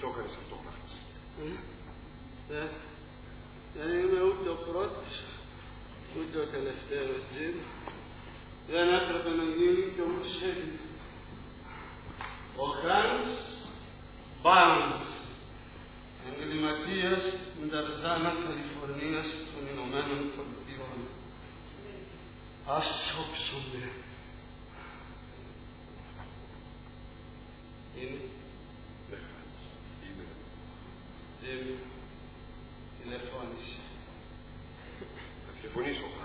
το έκανες αυτό, Μάρτς? Δεν είμαι ούτε ο πρώτος, ούτε ο τελευταίος, Τζιμ. Δεν έπρεπε να γίνει και όμως έγινε. Ο Χάνς Μπάρνς, εγκληματίας στην Ταρζάνα Καλιφορνίας των Ηνωμένων Πολιτειών. Ας όψουμε. Είναι. Ναι, Χάνς, είναι. Τζιμ, τηλεφώνησε. Θα τηλεφωνήσω.